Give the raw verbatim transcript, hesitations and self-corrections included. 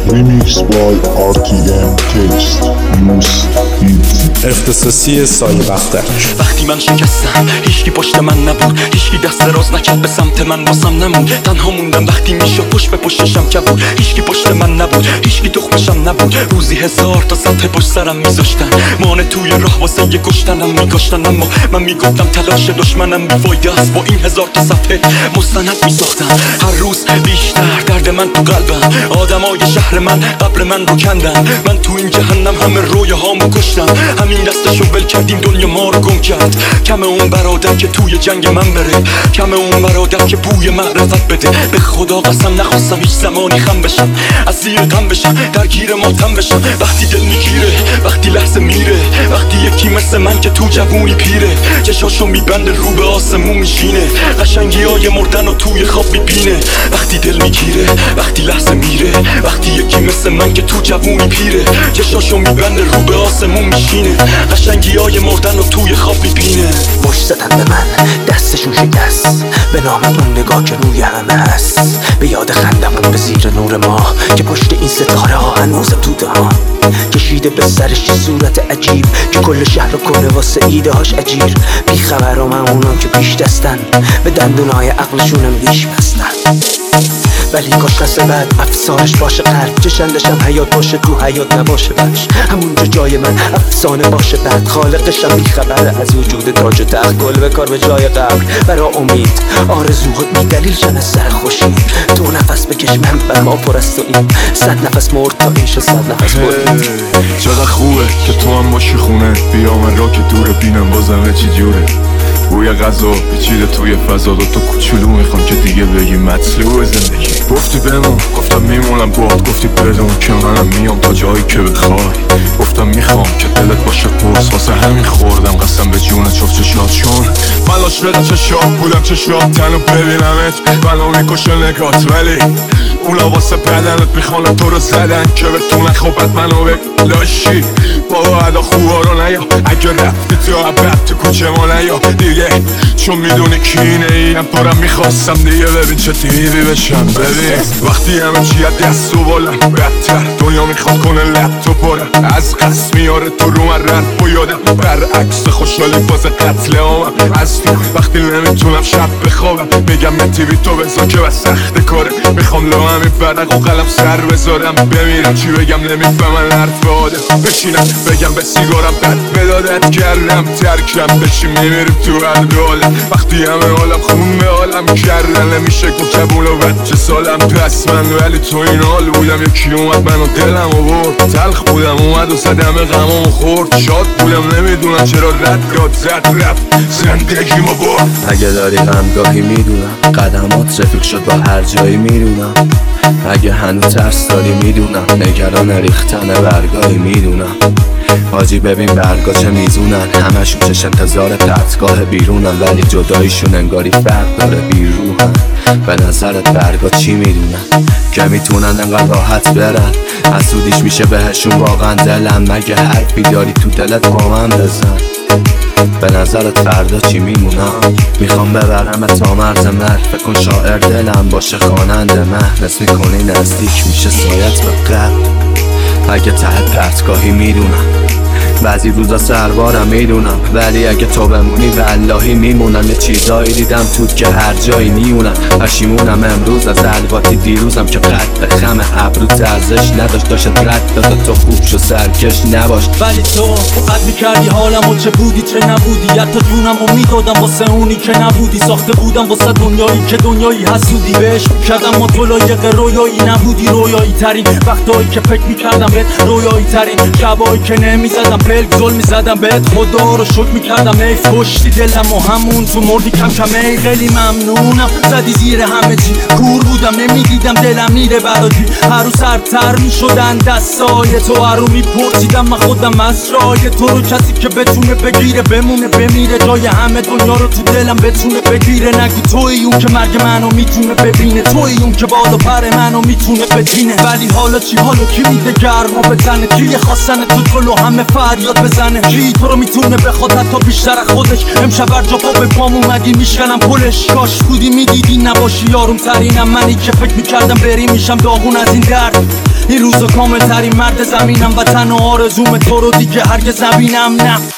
Remix by آر تی ام Taste Use Heat. اختصاصی سایه بختک. وقتی من شکستم هیچکی پشت من نبود، هیچکی دست دراز نکرد به سمت من، واسم نموند. تنها موندم وقتی میشد پشت به پشتشم کبود. هیچکی پشت من نبود، هیچکی تخمشم نبود. روزی هزار تا سطح پشت سرم میذاشتن، مانع توی راه واسه یه کشتنم میکاشتن. اما من میگفتم تلاش دشمنم بیفایده است، با این هزار تا صفحه مستند میساختم. هر روز بیشتر درد من تو قلبم، آدمای شهر من قبر من رو کندن. من تو این جهنم همه رویه هامو کشتم، همین دستشو ول کردیم دنیا ما رو گم کرد. کم اون برادر که توی جنگ من بره، کم اون برادر که بوی معرفت بده. به خدا قسم نخواستم هیچ زمانی خم بشم، از زیر غم بشم، درگیر ماتم بشم. وقتی دل میگیره، وقتی لحظه میره، وقتی یکی مثل من که تو جوونی پیره، چشاشو میبنده رو به آسمون میشینه، قشنگی های مردن و توی خواب میبینه. وقتی دل میگیره، وقتی لحظه میره، وقتی یکی مثل من که تو جوونی پیره، چشاشو میبنده رو به آسمون میشینه، قشنگی های مردن و توی خواب میبینه. مشت زدن به من دستشون شکست، به نام اون نگاه که روی همه هست. به یاد خندمون به زیر نور ما که پشت این ستاره ها هنوزم توده ها. کشیده به سرش یه صورت عجیب که کل شهر رو کنه واسه ایده هاش اجیر. بی خبرام اونان که پیش دستن، به دندونای عقلشونم بیش بستن. ولی کاش قصه بعد افسارش باشه قلب، چشندشم حیات باشه تو حیات نباشه بخش. همونجا جای من افسانه باشه بعد، خالقشم بیخبره از وجود تاج و تخت. گل به کار به جای قبر برا امید، آرزوهات بی دلیل شن سر خوشی. دو نفس بکش من بر ما پر است و این صد نفس مرد تا ایش و صد نفس برد. چقدر خوبه که تو هم باشی خونه، بیا من را که دوره بینم بازم چی جوره. بوی غذا پیچیده توی فضا، دو تا کوچولو میخوام که دیگه بگی مطلوب زندگی. گفتی بمون، گفتم میمونم باهات، گفتی بدون که منم میام تا جایی که بخوای. گفتم میخوام که دلت باشه پرس، واسه همین خوردم قسم به جون چفت چشات. چون من عاشق چشات بودم، چشات تنو ببینمت منو میکشه نگات، ولی اونا واسه بدنت میخوانم تو رو زدن که بتونن خوبت منو بلاشی. بابا ادا خوبا رو نیا، اگه رفتی تو عبد تو کوچه ما نیا دیگه، چون میدونی کی اینه ایم پارم میخواستم دیگه. ببین چه دیوی بشم، ببین وقتی همه چی دست و بالم بدتر، دنیا میخواد کنه لب تو پارم از قصد میاره تو رو من رد و یادم برعکس خوشحالی باز قتل آمم از تو. وقتی نمیتونم شب بخوابم بگم متیوی تو بزا که بس سخت کاره، میخوام لو همین برق و قلم سر بذارم بمیرم. چی بگم نمیفهمن حرف آدم، بشینم بگم به سیگارم بد بدادت کردم ترکم بشیم میمیریم تو هر دولم. وقتی همه حالم خون به حالم کردن، نمیشه گفت جبون و بچه سالم پس من، ولی تو این حال بودم یکی اومد منو دلم و برد. تلخ بودم اومد و زدم غمم و خورد، شاد بودم نمیدونم چرا رد داد زد رفت زندگیمو برد. اگه داری غمگاهی میدونم، قدمات رفیق شد با هر جایی میدونم. اگه هنوز ترس داری میدونم، نگران ریختن برگاهی میدونم. حاجی ببین برگا چه میزونن، همشون چش انتظار پرتگاه بیرونن، ولی جداییشون انگاری فرق داره بیروحن. به نظرت برگا چی میدونن که میتونن انقدر راحت برن؟ حسودیش میشه بهشون واقعا دلم، مگه حرفی داری تو دلت با من بزن. به نظرت فردا چی میمونم؟ میخوام ببرم تا مرز مر، فکر کن شاعر دلم باشه خواننده مه. نس میکنی نزدیک میشه سایت به قبل، اگه ته پرتگاهی میدونم. بعضی روزا سربارم میدونم، ولی اگه تو بمونی واللهی میمونم. یه چیزایی دیدم توت که هر جایی میونم، پشیمونم امروز از الواتی دیروزم که قد به خم ابرو ارزش نداشت. داشت رد دادا تو خوب شو سرکش نباش، ولی تو فقط میکردی حالم و چه بودی چه نبودی. حتی جونم و میدادم واسه اونی که نبودی. ساخته بودم واسه دنیایی که دنیایی حسودی بهش میکردم، ما تو لایق رویایی نبودی. رویایی ترین وقتایی که فکر میکردم بهت، رویایی ترین شبایی که نمیزدم پلک ظلم میزدم بهت، خدا رو شکر میکردم ای کشتی دلم و همون تو مردی کم کم. ای خیلی ممنونم زدی زیر همه چی، کور بودم نمیدیدم دلم میره برادی. هر روز سرتر میشدن دستای تو، هر رو میپرسیدم من خودم از رای تو رو. کسی که بتونه بگیره بمونه بمیره، جای همه دنیا رو تو دلم بتونه بگیره. نگو توی اون که مرگ منو میتونه ببینه، توی اون که باد و پر منو میتونه بدینه. ولی حالا چی؟ حالا کی میده گرما بزنه؟ کی خواستن تو جلو همه فریاد بزنه؟ کی تو رو میتونه بخواد حتی بیشتر از خودش؟ امشب هر جا پا به پام اومدی میشکنم پلش. کاش بودی میدیدی نباشی یاروم ترینم منی که فکر میکردم بری میشم داغون از این درد. این روزا کامل ترین مرد زمینم و تنها آرزوم تو رو دیگه هرگز نبینم. نه